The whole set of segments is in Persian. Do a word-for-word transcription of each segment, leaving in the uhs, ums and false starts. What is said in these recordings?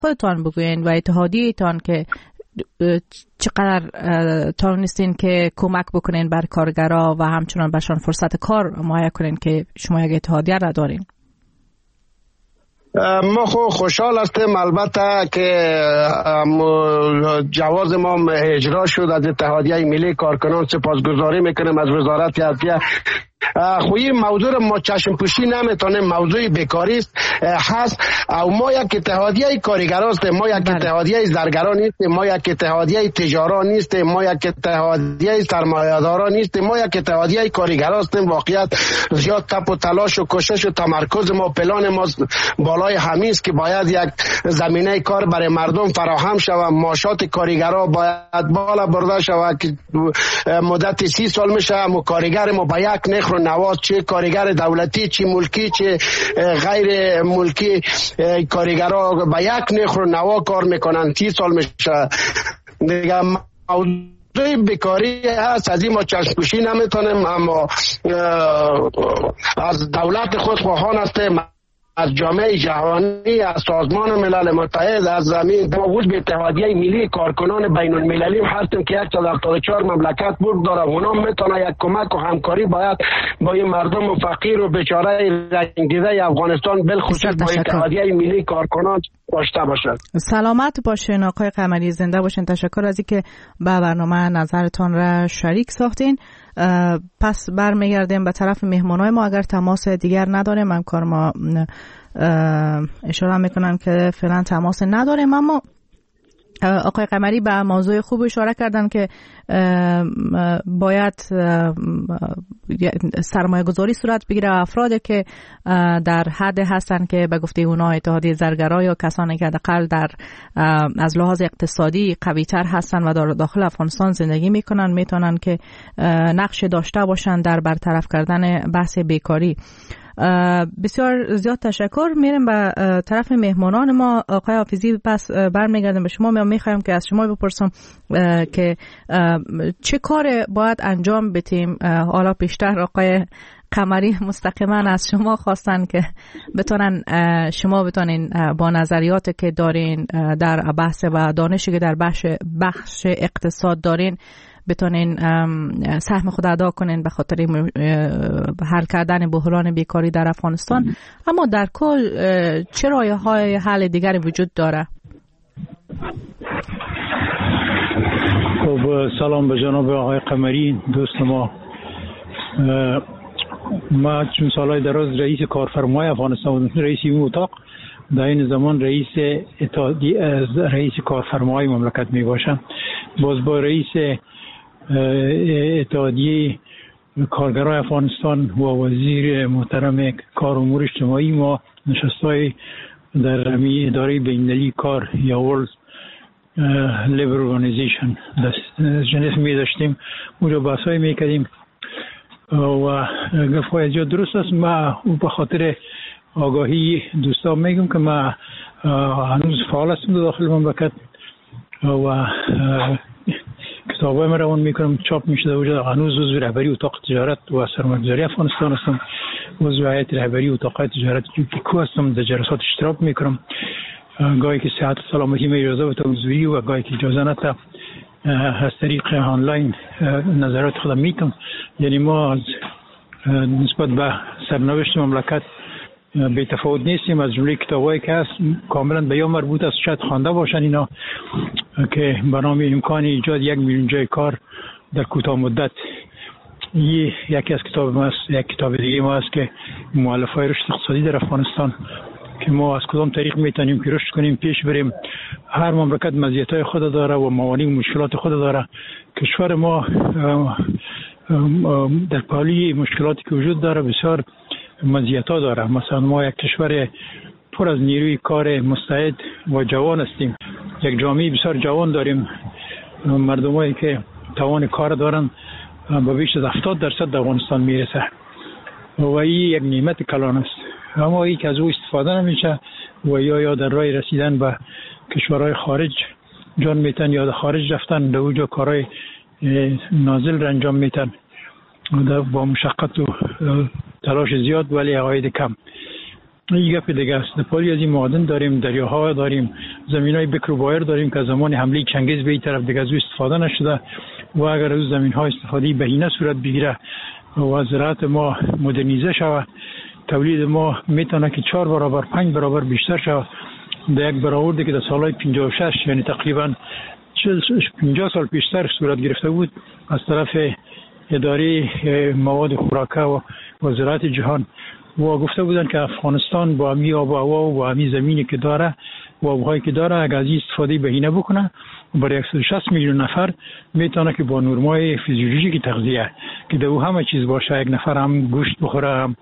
خودتان بگوین و اتحادیه تان که چقدر توانستین که کمک بکنین بر کارگرها و همچنان برشان فرصت کار مهیا کنین که شما یک اتحادیه را دارین؟ ما خو خوشحال هستیم البته که جواز ما اجرا شد از اتحادیه ملی کارکنان. سپاسگزاری میکنیم از وزارت عدلیه. خویی موضوع ما چشم پوشی نمیتونیم، موضوع بیکاری است هست او ما یک اتحادیه کارگران هستیم، ما یک اتحادیه زرگران نیستیم، ما یک اتحادیه تجاران نیستیم، ما یک اتحادیه سرمایه‌داران نیستیم، ما یک اتحادیه کارگران هستیم. واقعیت زیاد تپ و تلاش و کوشش و تمرکز ما پلان ما بالای همین است که باید یک زمینه کار برای مردم فراهم شود، معاشات کارگرها باید بالا برده شود که مدت سی سال میشه ما کارگر ما با یک نخ نواز، چه کارگر دولتی چه ملکی چه غیر ملکی کارگرها با یک نخ نوا کار میکنن. سی سال میشه دیگه. موضوع بیکاری هست، از این ما چشم پوشی نمیتونیم، اما از دولت خود خواهان هستیم، از جامعه جهانی، از سازمان ملل متحد، از زمین با به اتحادیه ملی کارکنان بین المللی هستیم که صد و هفتاد و چهار مملکت برد داره. اونا میتونه یک کمک و همکاری باید با این مردم فقیر و بیچاره رنگیده افغانستان بالخصوص با اتحادیه ملی کارکنان داشته باشد. سلامت باشین آقای قمری، زنده باشین. تشکر از اینکه به برنامه نظرتان را شریک ساختین. پس برمیگردیم به طرف مهمانای ما. اگر تماس دیگر نداریم، همکار ما اشاره میکنن که فعلا تماس نداریم، اما آقای قمری به موضوع خوب اشاره کردن که باید سرمایه گذاری صورت بگیره. افرادی که در حد هستن که به گفته اونا اتحادیه زرگرا یا کسانی که حداقل در از لحاظ اقتصادی قوی تر هستن و در داخل افغانستان زندگی میکنن، میتونن که نقش داشته باشن در برطرف کردن بحث بیکاری. بسیار زیاد تشکر. میریم به طرف مهمانان ما. آقای حافظی، پس برمیگردم به شما. من میخوایم که از شما بپرسم که چه کار باید انجام بدیم. حالا پیشتر آقای قمری مستقیما از شما خواستن که بتونن شما بتونین با نظریاتی که دارین در بحث و دانشی که در بخش بخش اقتصاد دارین بتونین سهم خود ادا کنین به خاطر حل کردن بحران بیکاری در افغانستان. اما در کل چه راه‌های حل دیگری وجود داره؟ خب سلام به جناب آقای قمری دوست ما. ما چون سالهای دراز رئیس کارفرمای افغانستان بودم، رئیس این اتاق، در این زمان رئیس اتحادیه رئیس کارفرمای مملکت می باشم. باز با رئیس اتحادیه کارگرای افغانستان و وزیر محترم کار و امور اجتماعی ما نشستای در اداره بین‌المللی کار یا World Labour Organization جنس می داشتیم، اونجا بحثایی می کردیم و گفتگوهای جا درست است. ما به خاطر آگاهی دوستان میگم که ما هنوز فعال هستم داخل مملکت و کتابای من روان میکنم، چاپ میشه در وجود. هنوز عضو رهبری اتاق تجارت و سرمایه‌گذاری افغانستان هستم، عضو هیئت رهبری اتاق تجارت پیکو هستم، در جلسات اشتراک میکنم. گاهی که صحت و سلامتی می اجازه بده حضوری و گاهی که اجازه نده از طریق آنلاین نظرات خودم میکنم. یعنی ما از نسبت به سرنوشت مملکت بی تفاوت نیستیم. از جمله کتابایی که هست کاملا به یا مربوط است، شاید خوانده باشن اینا، که به نام امکان ایجاد یک میلیون جای کار در کوتاه مدت. یه یکی از کتاب ما است. یک کتاب دیگه ما است که مؤلفه‌های رشد اقتصادی در افغانستان، که ما از کدام طریق میتونیم که رشد کنیم پیش بریم. هر مملکت مزیت‌های خود داره و موانع و مشکلات خود داره. کشور ما در پالی مشکلاتی که وجود داره بسیار مزیت‌ها داره. مثلا ما یک کشور پر از نیروی کار مستعد و جوان هستیم، یک جامعه بسیار جوان داریم، مردمایی که توان کار دارن به بیش از هفتاد درصد در افغانستان میرسه و این یک نعمت کلان است. اما این که از او استفاده نمیشه و یا یا در راه رسیدن به کشورهای خارج جان میتن یا در خارج رفتن در اونجا کارهای نازل را انجام میتن با مشقت و تلاش زیاد ولی عواید کم. این گپ دیگه است. پاری از این معادن داریم، دریاها داریم، زمینای بکر و بایر داریم که زمان حمله چنگیز به این طرف دیگه از او استفاده نشده و اگر از زمین‌ها استفاده بهینه صورت بگیره و زراعت ما مدرنیزه شود، تولید ما میتونه که چهار برابر پنج برابر بیشتر شود. در یک برآوردی که در سالهای پنجاه و شش یعنی تقریبا چهل پنجاه سال پیشتر صورت گرفته بود از طرف اداره مواد خوراکه و وزارت جهان و گفته بودن که افغانستان با همی آب و هوا و با همی زمینی که داره و آبهایی که داره اگر از این استفاده بهینه بکنه برای صد و شصت میلیون نفر میتونه که با نرمای فیزیولوژیک تغذیه که در او همه چیز باشه، یک نفر هم گوشت بخوره، هم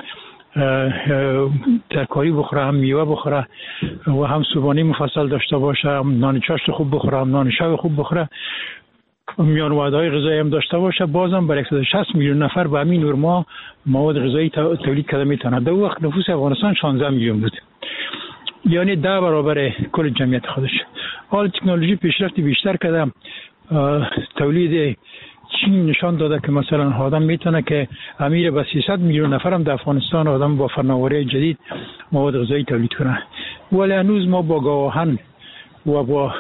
ترکاری بخوره، هم میوه بخوره و هم صبحانه مفصل داشته باشه، هم نان چاشت خوب بخوره، هم نان شب خوب بخوره، میان وعده‌های غذایی هم داشته باشه، بازم برای صد و شصت میلیون نفر به همین نرما مواد غذایی تولید کرده میتونه. در وقت نفوس افغانستان شانزده میلیون بود، یعنی ده برابر کل جمعیت خودش. حال تکنولوژی پیشرفت بیشتر کرده، تولید چین نشان داده که مثلا آدم میتونه که امیر به سیصد میلیون نفر هم در افغانستان آدم با فناوری جدید مواد غذایی تولید کنه. ولی هنوز ما با گاوهن و با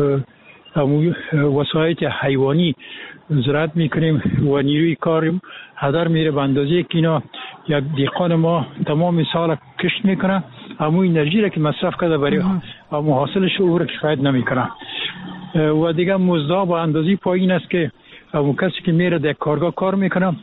وسایل حیوانی زراعت میکنیم و نیروی کار هدر میره به اندازه که اینا یک دهقان ما تمام سال کشت میکنه، اما انرژی را که مصرف کرده برای محاصلش او را کفایت نمیکنه و دیگه مزد با اندازه پایین است که اما کسی که میره در کارگاه کار میکنه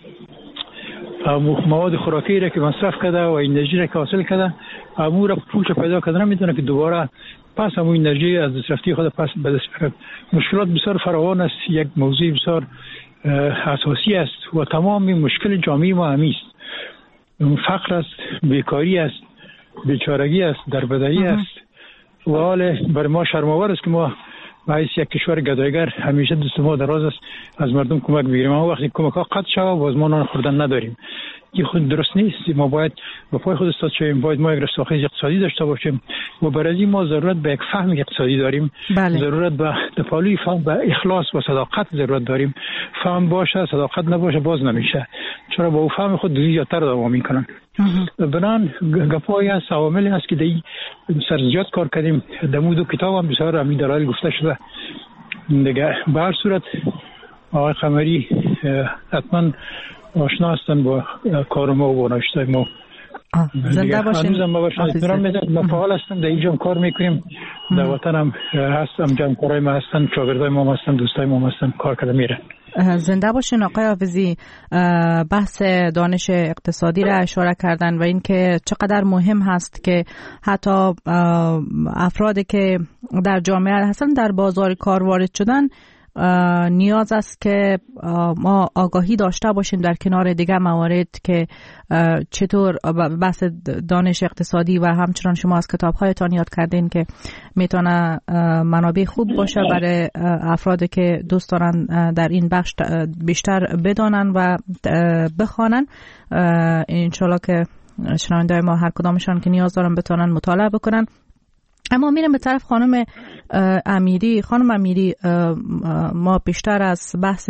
مواد خوراکی را که مصرف کرده و انرژی را که حاصل کرده اما را پولش پیدا کردن میتونه که دوباره پس همون انرژی از دسترفتی خود پس به دست بیاره. مشکلات بسیار فراوان است، یک موضوع بسیار اساسی است و تمام مشکل جامعه ما همی است. فقر است، بیکاری است، بیچارگی است، دربدری است و حال بر ما شرم‌آور است که ما به حیث یک کشور گدایگر همیشه دست ما دراز است از مردم کمک بگیریم، اما وقتی کمک ها قطع شود باز ما نان خوردن نداریم. این خود درست نیست. ما باید به پای خود استاد شویم، باید ما یک رستاخیز اقتصادی داشته باشیم و برای این ما ضرورت به یک فهم اقتصادی داریم. بله. ضرورت به تپالوی فهم، به اخلاص و صداقت ضرورت داریم. فهم باشه صداقت نباشه باز نمیشه، چرا با او فهم خود دوزی زیادتر دوام میکنن. بنان گپایی هست، عواملی هست که دی سرزیاد کار کردیم. در مو دو کتاب هم بسیار همین دلایل گفته شده دیگه. به هر صورت آقای قمری حتما آشنا هستن با کار ما و نوشته ما. زنده باشین. هنوزم ما باشن اطمینان میدن. ما فعال هستم، در اینجا کار میکنیم، در وطن هم هستم، جمعکارای ما هستن، شاگردای ما هستن، دوستای ما هستن، کار کرده میره. زنده باشین آقای حافظی. بحث دانش اقتصادی را اشاره کردن و اینکه چقدر مهم هست که حتی افرادی که در جامعه هستن در بازار کار وارد شدن نیاز است که ما آگاهی داشته باشیم در کنار دیگه موارد که چطور بحث دانش اقتصادی و همچنان شما از کتاب‌هایتان یاد کردین که میتونه منابع خوب باشه برای افرادی که دوست دارن در این بخش بیشتر بدانن و بخوانن. انشالله که شنونده‌های ما هر کدامشان که نیاز دارن بتونن مطالعه بکنن. اما میرم به طرف خانم امیری. خانم امیری، ما بیشتر از بحث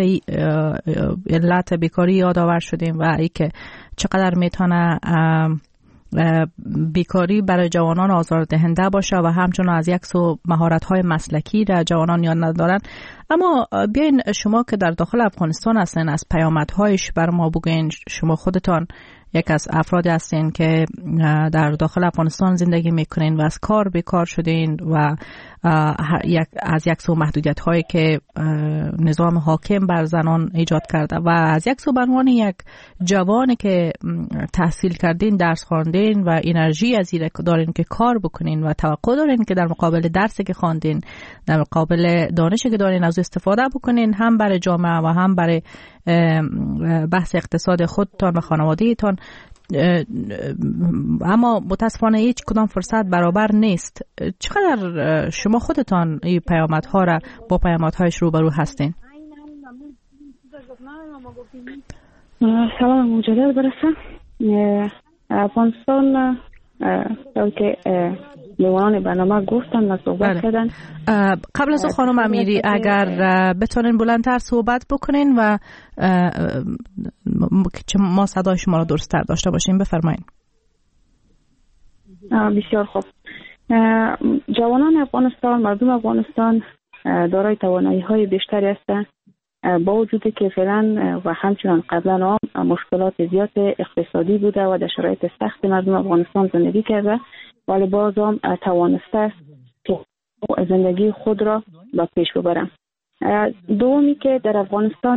علت بیکاری یادآور شدیم و ای که چقدر میتونه بیکاری برای جوانان آزاردهنده باشه و همچنان از یک سو مهارت‌های مسلکی را جوانان یاد ندارن. اما بیاین شما که در داخل افغانستان هستین از پیامدهایش بر ما بگوین. شما خودتان یک از افرادی هستین که در داخل افغانستان زندگی میکنین و از کار بیکار شدین و از یک سو محدودیت هایی که نظام حاکم بر زنان ایجاد کرده و از یک سو به عنوان یک جوانی که تحصیل کردین، درس خواندین و انرژی از این دارین که کار بکنین و توقع دارین که در مقابل درسی که خواندین، در مقابل دانشی که دارین از استفاده بکنین، هم برای جامعه و هم برای بحث اقتصاد خودتان و خانواده‌تان. اما متاسفانه هیچ کدام فرصت برابر نیست. چقدر شما خودتان این پیامدها را با پیامدهایش روبرو هستین؟ سلام مجدد برسم. افغانستان که لیوان برنامه گفتن و صحبت کردن. قبل از خانم امیری اگر بتونین بلندتر صحبت بکنین و ما صدای شما را درست‌تر داشته باشیم، بفرمایید. بسیار خوب. جوانان افغانستان، مردم افغانستان دارای توانایی های بیشتری هستند، با وجودی که فعلا و همچنان قبلا هم مشکلات زیاد اقتصادی بوده و در شرایط سخت مردم افغانستان زندگی کرده، ولی باز هم توانسته است که زندگی خود را به پیش ببرند. دومی که در افغانستان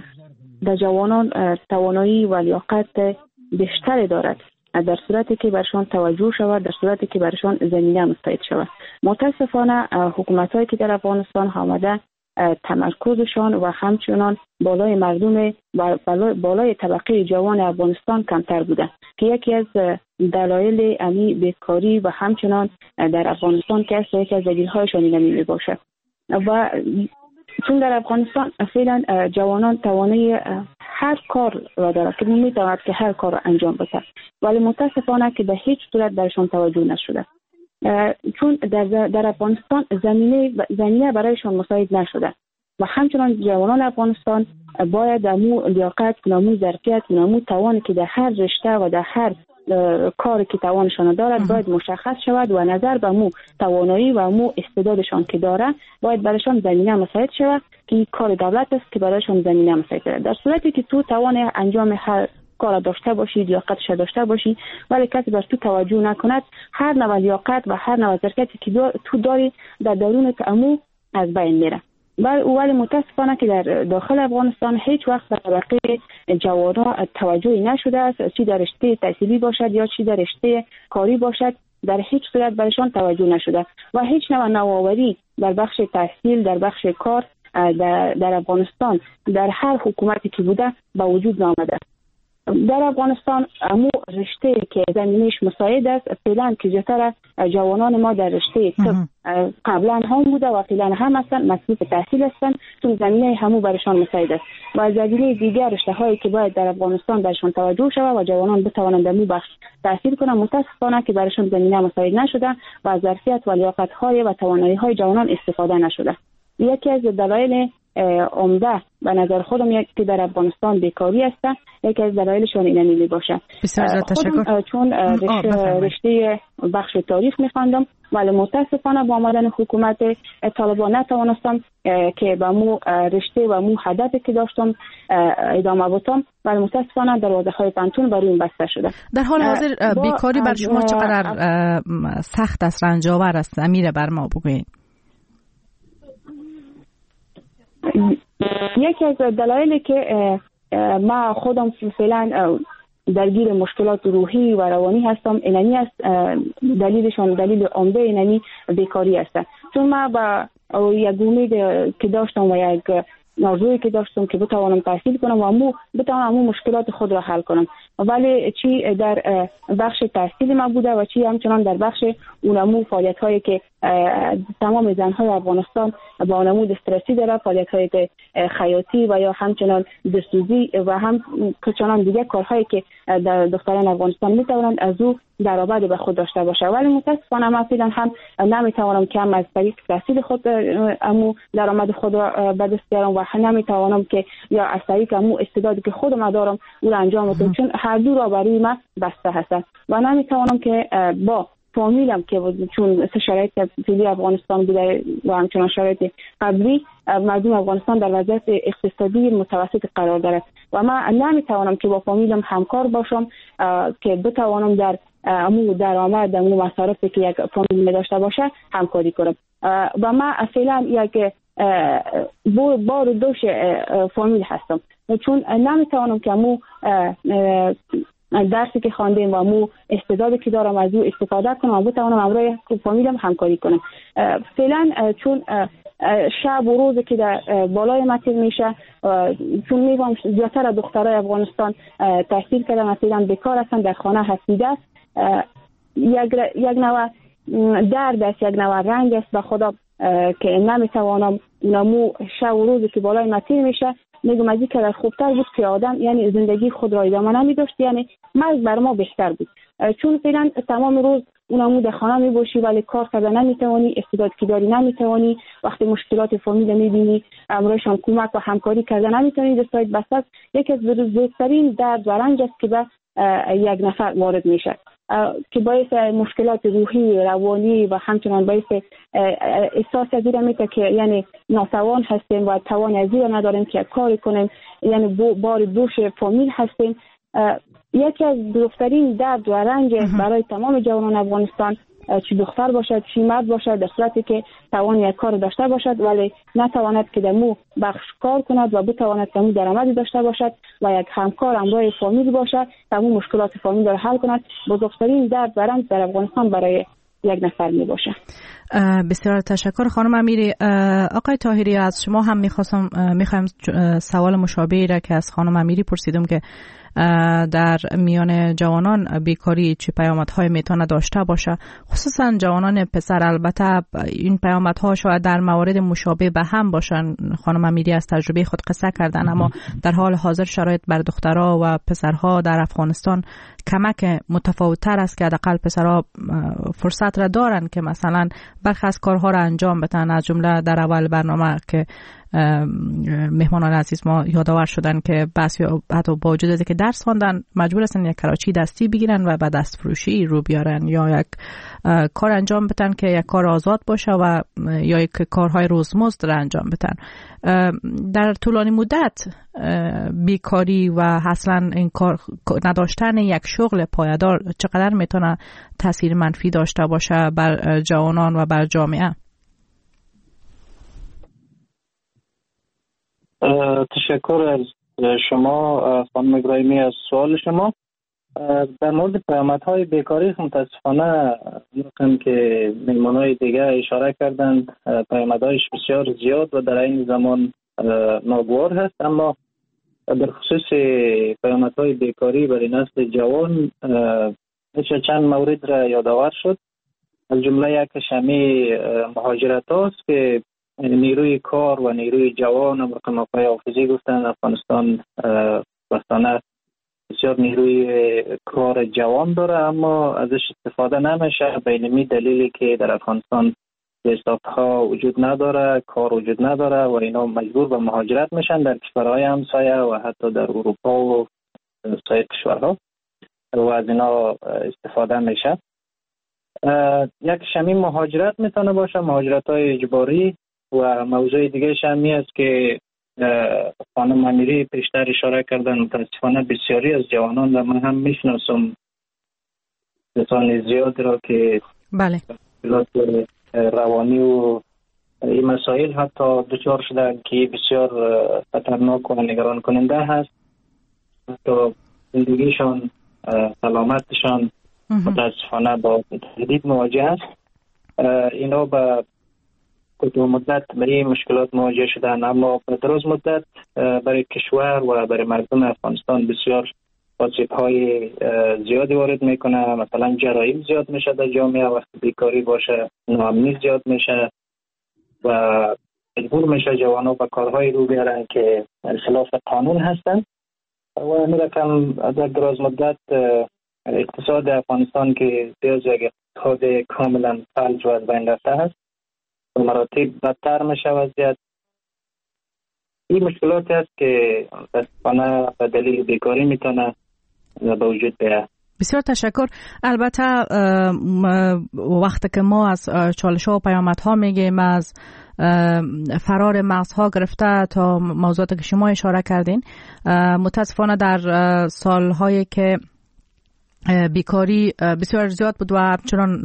در جوانان توانایی و لیاقت بیشتری دارد در صورتی که برشان توجه شود، در صورتی که برشان زمینه مستعد شود. متاسفانه حکومت‌هایی که در افغانستان آمده تمرکزشان و همچنان بالای مردم بالای طبقه جوان افغانستان کمتر بوده که یکی از دلایل امی بیکاری و همچنان در افغانستان که است یکی از دلیل‌هایشان این می باشد. و چون در افغانستان فعلا جوانان توانایی هر کار را دارد که می‌تواند که هر کار را انجام بده، ولی متاسفانه که به هیچ صورت برشان توجه نشده، چون در در افغانستان زمینه زمینه برایشان مساعد نشده و همچنان جوانان افغانستان باید امو لیاقت، امو ظرفیت، امو توانی که در هر رشته و در هر کاری که توانشان دارد باید مشخص شود و نظر به امو توانایی و امو استعدادشان که دارد باید برایشان زمینه مساعد شود که کار دولت است که برایشان زمینه مساعد شود. در صورتی که تو توان انجام هر کار داشته باشی، لیاقتش داشته باشی، ولی کسی بر تو توجه نکند، هر نوع لیاقت و هر نوع ظرفیتی که تو داری در درون امو از بین میره. ولی متاسفانه که در داخل افغانستان هیچ وقت به طبقه جوانان توجهی نشده است، چی در رشته تحصیلی باشد یا چی در رشته کاری باشد، در هیچ صورت برشان توجه نشده و هیچ نوع نوآوری در بخش تحصیل، در بخش کار در, در افغانستان در هر حکومتی که بوده به وجود نآمده. در افغانستان امو رشته که زمینش مساعد است فعلا که جتر جوانان ما در رشته طب قبلا هم بوده و فعلا هم هستند مصروف تحصیل هستند، چون زمینه همو برشان مساعد است و زمینه دیگر رشته هایی که باید در افغانستان برشان توجه شود و جوانان بتوانند در مو بخش تحصیل کنند، متاسفانه که برشان زمینه مساعد نشده و از ظرفیت و لیاقت های و توانایی های جوانان استفاده نشده. یکی از دلایل عمده به نظر خودم یک که در افغانستان بیکاری است، یکی از دلایلشون اینه می باشه. بسیار تشکر. چون رشته, رشته بخش تاریخ می‌خواندم ولی متاسفانه با آمدن حکومت طالبان نتوانستم که با مو رشته و مو هدفی که داشتم ادامه بدم، ولی متاسفانه دروازه‌های پانتون برای این بسته شده. در حال حاضر بیکاری بر شما چقدر سخت است، رنج‌آور است؟ امیر بر ما بگوین. یکی از دلایلی که ما خودم فعلا درگیر مشکلات روحی و روانی هستم اینمی است، دلیلشون دلیل عمده اینمی بیکاری است، چون ما با یک امید که داشتم و یک آرزویی که داشتم که بتوانم تحصیل کنم و مو بتوانم مو مشکلات خود را حل کنم، ولی چی در بخش تحصیل ما بوده و چی همچنان در بخش اونمو فعالیت هایی که تمام زنهای افغانستان با اونمو استرسی داره، فعالیت های خیاطی و یا همچنان دستوزی و هم چنان دیگه کارهایی که در دختران افغانستان میتونند از او درآمد به خود داشته باشه، ولی متاسفانه من فعلا هم نمیتوانم که هم از طریق تحصیل خود امو درآمد خود را به دست بیارم و نمیتوانم که یا از طریق امو استعدادی که خودم دارم او را انجام بدم، چون هر دو را برای من بسته هست و نمیتوانم که با فامیلم که چون شرایط فعلی افغانستان بوده و همچنان شرایط قبلی مردم افغانستان در وضعیت اقتصادی متوسط قرار دارد و من نمیتوانم که با فامیلم همکار باشم که بتوانم در امو درآمد امو مصارفی که یک فامیل داشته باشه همکاری کنم و من فعلا یک بار دوش فامیل هستم، چون نمیتوانم که امو درسی که خواندیم و مو استعدادی که دارم از او استفاده کنم و بتوانم همراه فامیلم همکاری کنم. فعلا چون شب و روزی که در بالای مطیل میشه، چون میگم زیادتر دخترای افغانستان تحصیل کردن مثلا بیکار هستن، در خانه هستیده است، یک یک نوع درد است، یک نوع رنج است به خدا که نمیتوانم نمو شب و روزی که بالای مطیل میشه میگم از این که خوبتر بود که آدم یعنی زندگی خود را ادامه نمیداشت، یعنی مرگ بر ما بهتر بود، چون فعلا تمام روز اونمو در خانه میباشی ولی کار کرده نمیتوانی، استعداد که داری نمیتوانی، وقتی مشکلات فامیل میبینی امروزشان کمک و همکاری کرده نمیتونی، دستایت بسته. یکی از بزرگترین درد و رنج است که به یک نفر وارد میشه که باعث مشکلات روحی، روانی و همچنان باعث احساس از این میشه که یعنی ناتوان هستیم و توان از این نداریم که کاری کنیم، یعنی بار دوش فامیل هستیم. یکی از بزرگترین درد و رنج برای تمام جوانان افغانستان، چه دختر باشد چه مرد باشد، در صورتی که توان یک کار داشته باشد ولی نتواند که دمو بخش کار کند و بتواند که درآمدی داشته باشد و یک همکار همراه فامیل باشد، تمام مشکلات فامیل را حل کند. بزرگترین درد و رنج در افغانستان برای یک نفر می باشه. بسیار تشکر خانم امیری. آقای طاهری، از شما هم میخواستم میخوایم سوال مشابهی را که از خانم امیری پرسیدم که در میان جوانان بیکاری چه پیامدهای میتونه داشته باشه، خصوصا جوانان پسر. البته این پیامدها شاید در موارد مشابه به هم باشن، خانم امیری از تجربه خود قصه کردن، اما در حال حاضر شرایط بر دخترها و پسرها در افغانستان کمک متفاوت‌تر است که حداقل پسرها فرصت را دارن که مثلا برخی از کارها را انجام بدن. از جمله در اول برنامه که مهمانان عزیز ما یادآور شدن که بس یا حتی با وجود از که درس خواندن مجبور هستن یک کراچی دستی بگیرن و به دست فروشی رو بیارن یا یک کار انجام بدن که یک کار آزاد باشه و یا یک کارهای روزمزد را انجام بدن. در طولانی مدت بیکاری و اصلا این کار نداشتن یک شغل پایدار چقدر میتونه تاثیر منفی داشته باشه بر جوانان و بر جامعه؟ تشکر از شما خانم ابراهیمی از سوال شما. در مورد پیامدهای بیکاری متاسفانه می‌خوام که مهمانای دیگه اشاره کردند، پیامدهایش بسیار زیاد و در این زمان ناگوار هست، اما در خصوص پیامدهای بیکاری برای نسل جوان میشه چند مورد را یادآور شد. از جمله یکش همین مهاجرت هاست که نیروی کار و نیروی جوان، امریکا آقای حافظی گفتن افغانستان بستانه بسیار نیروی کار جوان داره اما ازش استفاده نمیشه به این دلیلی که در افغانستان استارتاپ‌ها وجود نداره، کار وجود نداره و اینا مجبور به مهاجرت میشن در کشورهای همسایه و حتی در اروپا و سایر کشورها و از اینا استفاده میشه. یک شمی مهاجرت میتونه باشه، مهاجرت های اجباری، و موضوع دیگه شمی است که خانم امیری پیشتر اشاره کردن. متاسفانه بسیاری از جوانان و من هم میشناسم کسان زیاد را که بله روانی و این مسائل حتی دچار شدن که بسیار خطرناک و نگران کننده هست. حتی زندگیشان، سلامتشان متاسفانه با تهدید مواجه است. اینا به کوتاه مدت برای مشکلات مواجه شدن، اما به دراز مدت برای کشور و برای مردم افغانستان بسیار آسیب‌های زیادی وارد میکنه. مثلا جرایم زیاد میشه در جامعه، وقتی بیکاری باشه ناامنی زیاد میشه و مجبور میشه جوانان به کارهای رو بیارن که خلاف قانون هستن و این رقم در دراز مدت اقتصاد افغانستان که دیز یک اقتصاد کاملا فلج و از بین رفته هست و مراتب بدتر میشه وضعیت. این مشکلاتی است که متاسفانه به دلیل بیکاری میتونه به وجود بیاد. بسیار تشکر. البته وقتی که ما از چالش‌ها و پیامدها میگیم، از فرار مغزها گرفته تا موضوعاتی که شما اشاره کردین، متاسفانه در سالهایی که بیکاری بسیار زیاد بود و همچنان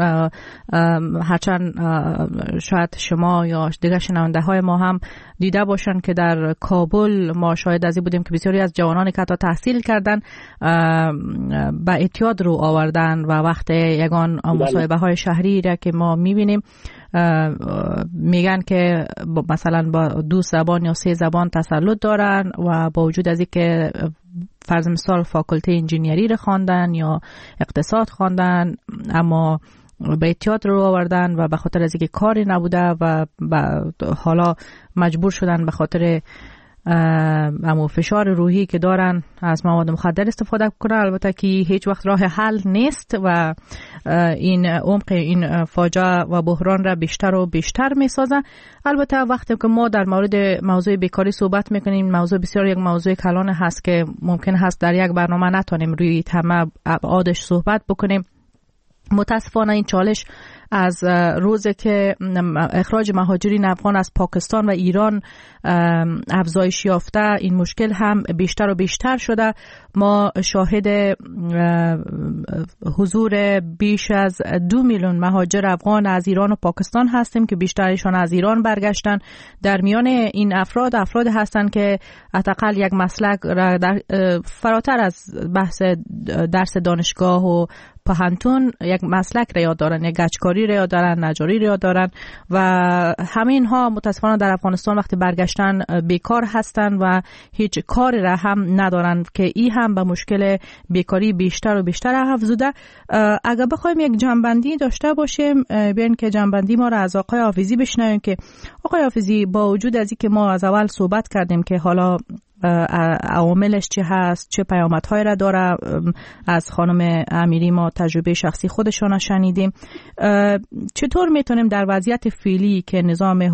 هرچند شاید شما یا دیگر شنونده های ما هم دیده باشن که در کابل ما شاهد از این بودیم که بسیاری از جوانانی که حتی تحصیل کردن به اعتیاد رو آوردن و وقت یگان مصاحبه های شهری را که ما میبینیم میگن که مثلا با دو زبان یا سه زبان تسلط دارن و با وجود از این که فرض مثال فاکولته انجینیری رو خواندن یا اقتصاد خواندن اما به اعتیاد رو آوردن و به خاطر از اینکه کاری نبوده و حالا مجبور شدن به خاطر امو فشار روحی که دارن از مواد مخدر استفاده کنن. البته که هیچ وقت راه حل نیست و این عمق این فاجعه و بحران را بیشتر و بیشتر میسازه. البته وقتی که ما در مورد موضوع بیکاری صحبت میکنیم، موضوع بسیار یک موضوع کلان هست که ممکن هست در یک برنامه نتونیم روی همه ابعادش صحبت بکنیم. متاسفانه این چالش از روزی که اخراج مهاجرین افغان از پاکستان و ایران افزایش یافته این مشکل هم بیشتر و بیشتر شده. ما شاهد حضور بیش از دو میلیون مهاجر افغان از ایران و پاکستان هستیم که بیشترشان از ایران برگشتن. در میان این افراد افراد هستند که حداقل یک مسلک را در فراتر از بحث درس دانشگاه و پهنتون یک مسلک را یاد دارن، یک گچکاری را یاد دارن، نجاری را یاد دارن و همین ها متاسفانه در افغانستان وقتی برگشتن بیکار هستند و هیچ کاری را هم ندارن که این هم به مشکل بیکاری بیشتر و بیشتر افزوده. اگر بخوایم یک جنبندی داشته باشیم، بیاین که جنبندی ما را از آقای حافظی بشنویم که آقای حافظی با وجود از اینکه ما از اول صحبت کردیم که حالا عواملش چه هست، چه پیامدهایی را داره، از خانم امیری ما تجربه شخصی خودشان شنیدیم، چطور میتونیم در وضعیت فعلی که نظام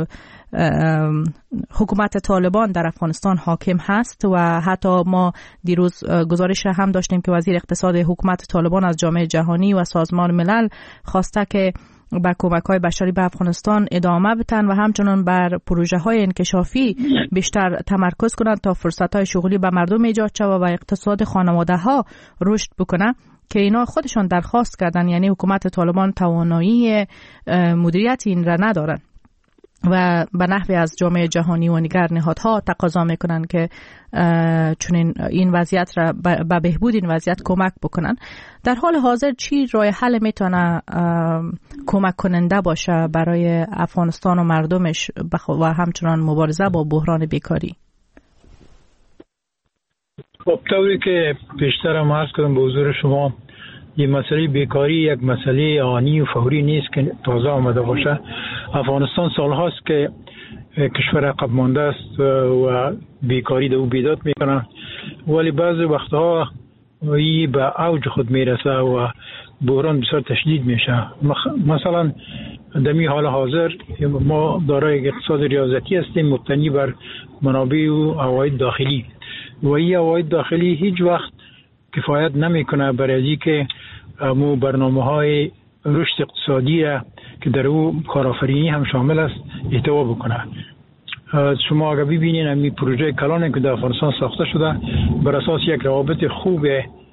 حکومت طالبان در افغانستان حاکم هست و حتی ما دیروز گزارش هم داشتیم که وزیر اقتصاد حکومت طالبان از جامعه جهانی و سازمان ملل خواسته که با کمک‌های بشری به افغانستان ادامه بدن و همچنان بر پروژه‌های انکشافی بیشتر تمرکز کنند تا فرصت‌های شغلی به مردم ایجاد شود و اقتصاد خانواده‌ها رشد بکنه که اینا خودشان درخواست کردن. یعنی حکومت طالبان توانایی مدیریت این را ندارن و به نحوی از جامعه جهانی و دیگر نهادها تقاضا میکنن که چون این وضعیت را به بهبود این وضعیت کمک بکنن. در حال حاضر چی راه حل میتونه کمک کننده باشه برای افغانستان و مردمش و همچنان مبارزه با بحران بیکاری؟ خب طوری که پیشتر عرض کردم به حضور شما، این مسئله بیکاری یک مسئله آنی و فوری نیست که تازه آمده باشه. افغانستان سالهاست که کشور عقب مانده است و بیکاری دو بیداد میکنه، ولی بعضی وقتها این به اوج خود میرسه و بحران بسیار تشدید میشه. مثلا در این حال حاضر ما دارای اقتصاد ریاضتی هستیم مبتنی بر منابع و عواید داخلی و این عواید داخلی هیچ وقت کفایت نمیکنه برای اینکه مو برنامه‌های رشد اقتصادی که در او کارآفرینی هم شامل است احتوا بکنه. شما اگر ببینید این پروژه کلان که در افغانستان ساخته شده بر اساس یک روابط خوب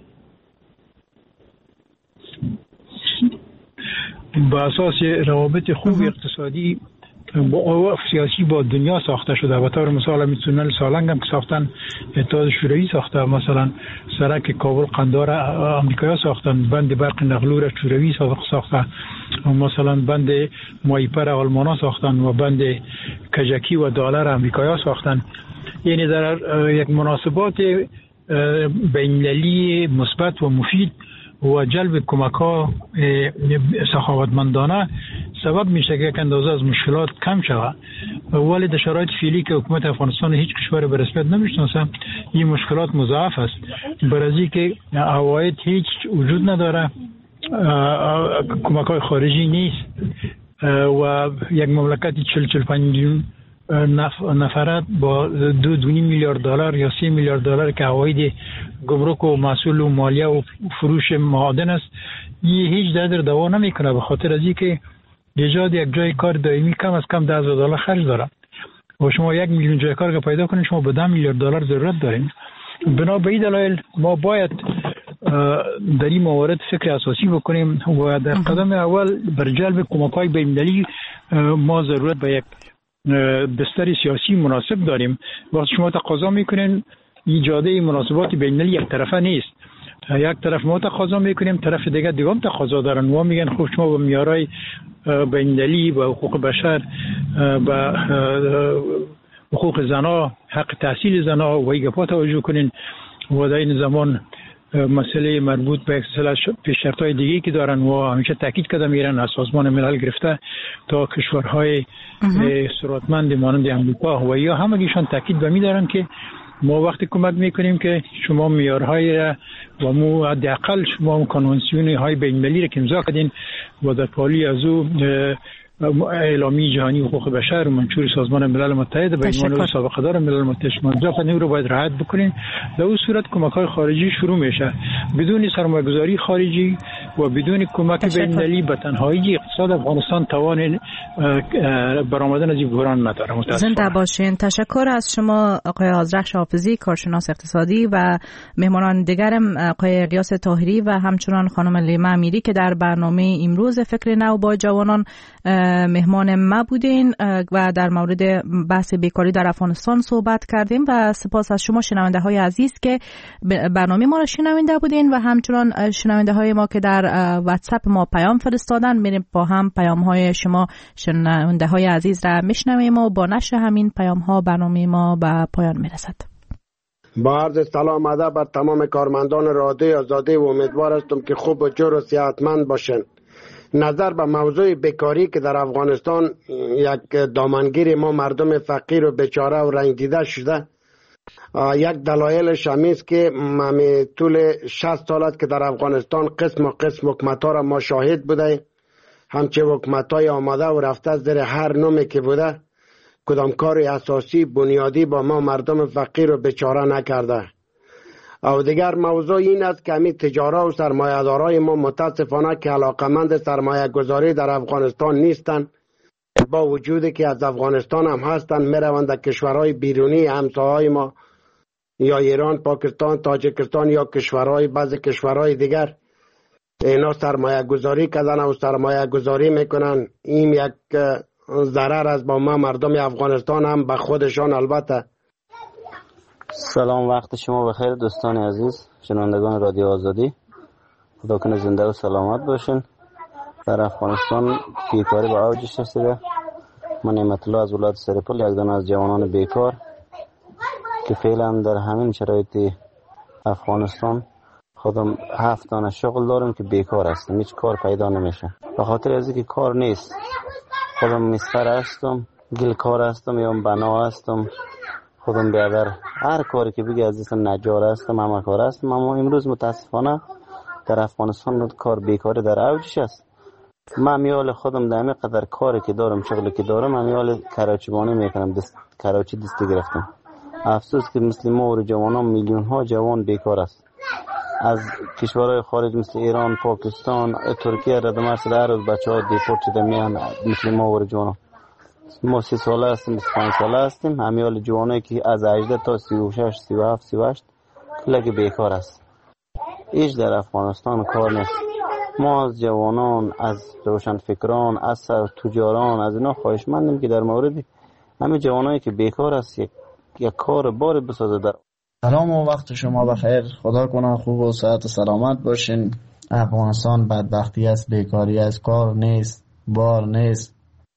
با اساس روابط خوب اقتصادی با سیاسی با دنیا ساخته شده. به طور مثال می تونل سالنگ هم که ساختن اتحاد شوروی ساخته، مثلا سرک کابل قندهار آمریکایی ساختن، بند برق نقلور شوروی ساخته، مثلا بند مایپر آلمانا ساختن و بند کجکی و دلار آمریکایی ساختن. یعنی در یک مناسبات بین‌المللی مثبت و مفید و جلب کمک‌ها سخاوتمندانه سبب میشه که یک اندازه از مشکلات کم شود، ولی در شرایط فعلی که حکومت افغانستان هیچ کشور به رسمیت نمیشناسه این مشکلات مضاعف است. برای که عواید هیچ وجود نداره، کمک‌های خارجی نیست و یک مملکتی چهل چهل و پنج میلیون نفرات با دو دو میلیارد دلار یا سی میلیارد دلار که عواید گمرک و محصول و مالیه و فروش معادن است، این هیچ در دوا نمیکنه، به خاطر از اینکه ایجاد یک جای کار دائمی کم از کم ده هزار دلار خرج داره و شما یک میلیون جای کار که پیدا کنید شما به ده میلیارد دلار ضرورت دارین. بنا به این دلایل ما باید در این موارد فکر اساسی بکنیم و در قدم اول بر جلب کمک‌های بین‌المللی ما ضرورت به یک بستر سیاسی مناسب داریم. وقتی شما تقاضا میکنین ایجاد مناسبات بین‌المللی یک طرفه نیست، یک طرف ما تقاضا میکنیم طرف دیگه دیگه هم تقاضا دارن و میگن خب شما با معیارهای بین‌المللی و حقوق بشر با حقوق زنا، حق تحصیل زنا و ایگپا توجه کنین و در این زمان مسئله مربوط به پیشرفت‌های دیگه که دارن و همیشه تاکید کرده میرن از سازمان ملل گرفته تا کشورهای ثروتمند مانند امریکا و یا همگیشان تاکید به می‌دارن که ما وقتی کمک میکنیم که شما معیارهای و مو حداقل شما کنوانسیون های بین‌المللی را که امضا کردین و در پالی از او اعلامی جهانی حقوق بشر منشور سازمان ملل متحد به عنوان سابقه دار ملل متحد منظف این رو باید رعایت بکنیم. در اون صورت کمک‌های خارجی شروع میشه. بدون سرمایه‌گذاری خارجی و بدون کمک بین‌المللی به تنهایی اقتصاد افغانستان توان برآمدن از این بحران نداره. زنده باشین. تشکر از شما آقای آذرخش حافظی، کارشناس اقتصادی، و مهمانان دیگرم آقای الیاس طاهری و همچنان خانم لیما امیری که در برنامه امروز فکر نو با جوانان مهمان ما بودین و در مورد بحث بیکاری در افغانستان صحبت کردیم. و سپاس از شما شنونده های عزیز که برنامه ما را شنونده بودین و همچنان شنونده های ما که در واتساپ ما پیام فرستادن. میریم با هم پیام های شما شنونده های عزیز را میشنویم و با نشر همین پیام ها برنامه ما به پایان میرسد. با عرض سلام ادب بر تمام کارمندان رادیو آزادی و امیدوار هستم که خوب و جور و صحتمند باشن. نظر به موضوع بیکاری که در افغانستان یک دامنگیر ما مردم فقیر و بیچاره و رنج دیده شده، یک دلایلش همی است که ما طول شصت سال است که در افغانستان قسم و قسم حکومت‌ها را ما شاهد بوده. همچه حکومت‌های آمده و رفته زیر هر نومی که بوده کدام کار اساسی بنیادی با ما مردم فقیر و بیچاره نکرده. او دیگر موضوع این است که همین تجارت و سرمایه‌دارای ما متاسفانه که علاقمند سرمایه گذاری در افغانستان نیستند، با وجودی که از افغانستان هم هستند میروند در کشورهای بیرونی همسایه‌های ما یا ایران، پاکستان، تاجیکستان یا کشورهای بعضی کشورهای دیگر اینا سرمایه گذاری کردن و سرمایه گذاری میکنن. این یک ضرر از با ما مردم افغانستان هم به خودشان. البته سلام، وقت شما بخیر دوستان عزیز شنوندگان رادیو آزادی. خدا کنه زنده و سلامت باشین. در افغانستان بیکاری به اوجش رسیده. من نعمت الله از ولایت سرپل، یک دانه از جوانان بیکار که فعلا در همین شرایط افغانستان خودم هفت دانه شغل دارم که بیکار هستم، هیچ کار پیدا نمیشه. به خاطر از اینکه کار نیست. خودم مستر هستم، گل کار هستم یا بنا هستم، خودم بیادر هر کاری که بگی از این نجار هستم، همه کار هستم. اما امروز متاسفانه در افغانستان کار بیکاری در اوجش است. من میال خودم در همه قدر کاری که دارم، شغلی که دارم، من میال کراچیبانی میکنم، دست کراچی دستی گرفتم. افسوس که مثل ما و جوانان میلیون ها جوان بیکار است. از کشورهای خارج مثل ایران، پاکستان، ترکیه رد مرز هر روز بچه‌ها دیپورت شده میان مثل ما و جوانان. ما سی ساله هستیم، بیست و پنج ساله هستیم. همیال جوانایی که از هجده تا سی و شش، سی و هفت، سی و هشت کلک بیکار است. هیچ در افغانستان کار نیست. ما از جوانان، از روشنفکران، از تجاران، از اینا خواهشمندیم که در مورد همه جوانایی که بیکار است یک یک کار بار بسازه. در سلام و وقت شما بخیر. خدا کنه خوب و صحت و سلامت باشین. افغانستان بدبختی است، بیکاری است، کار نیست، بار نیست.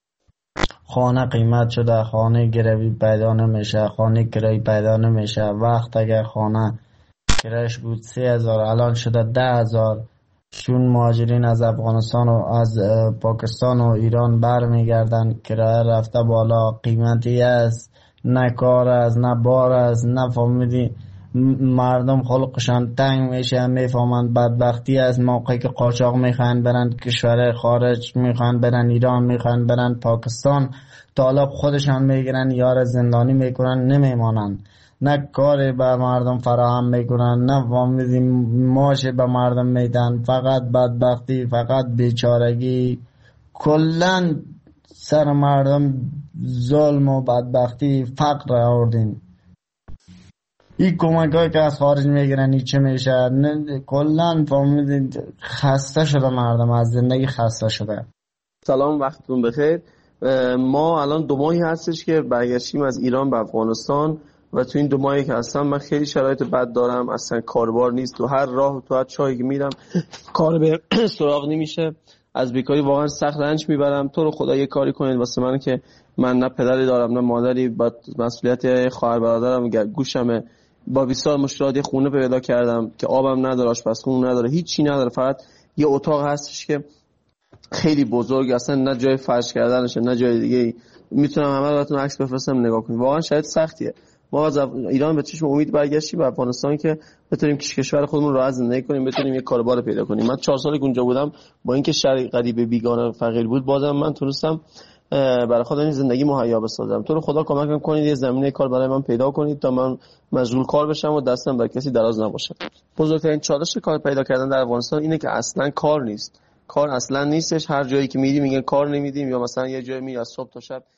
خانه قیمت شده، خانه گروی پیدا نمیشه، خانه کرایی پیدا نمیشه. وقت اگر خانه کرایش بود سه هزار الان شده ده هزار. چون مهاجرین از افغانستان و از پاکستان و ایران برمیگردن، کرایه رفته بالا، قیمتی است، نه کار است، نه بار است، نه فهمیدی مردم خلقشان تنگ میشه، میفهمند بدبختی است. موقعی که قاچاق میخوان برن کشور خارج، میخوان برن ایران، میخوان برن پاکستان، طالب خودشان میگیرن، یار زندانی میکنن، نمیمانند. نه کاری به مردم فراهم میکنن، نه فهمیدی ماش به مردم میدن. فقط بدبختی، فقط بیچارگی، کلن سر مردم ظلم و بدبختی، فقر آوردین. این کمک هایی که از خارج میگیرن این چه میشه؟ کلن فهمیدین خسته شده مردم، از زندگی خسته شده. سلام، وقتتون بخیر. ما الان دو ماهی هستش که برگشتیم از ایران به افغانستان و تو این دو ماهی که هستم من خیلی شرایط بد دارم. اصلا کاربار نیست، تو هر راه تو هر چایی که میرم کار به سراغ نمیشه. از بیکاری واقعا سخت رنج میبرم. تو رو خدا یه کاری کنید واسه من که من نه پدری دارم نه مادری، با مسئولیت خواهر برادرم گوشمه، با بسیار مشکلات خونه پیدا کردم که آبم نداره، آشپزخونه نداره، هیچی نداره، فقط یه اتاق هستش که خیلی بزرگ، اصلا نه جای فرش کردنشه نه جای دیگه. میتونم همه براتون عکس بفرستم نگاه کنید. واقعا شاید سختیه. ما از ایران به چشم امید برگشتیم به افغانستان که بتونیم کشور خودمون راحت زندگی کنیم، بتونیم یک کاربار پیدا کنیم. من چهار سالی که اونجا بودم با اینکه شهر غریب بیگانه فقیر بود، بازم من تونستم برای خودم زندگی مهیا بسازم. تو رو خدا کمکم کنید یه زمینه کار برای من پیدا کنید تا من مشغول کار بشم و دستم بر کسی دراز نباشه. بزرگترین چالش کار پیدا کردن در افغانستان اینه که اصلا کار نیست. کار اصلا نیستش. هر جایی که میری میگن کار نمیدیم، یا مثلا یه جایی میری از صبح تا شب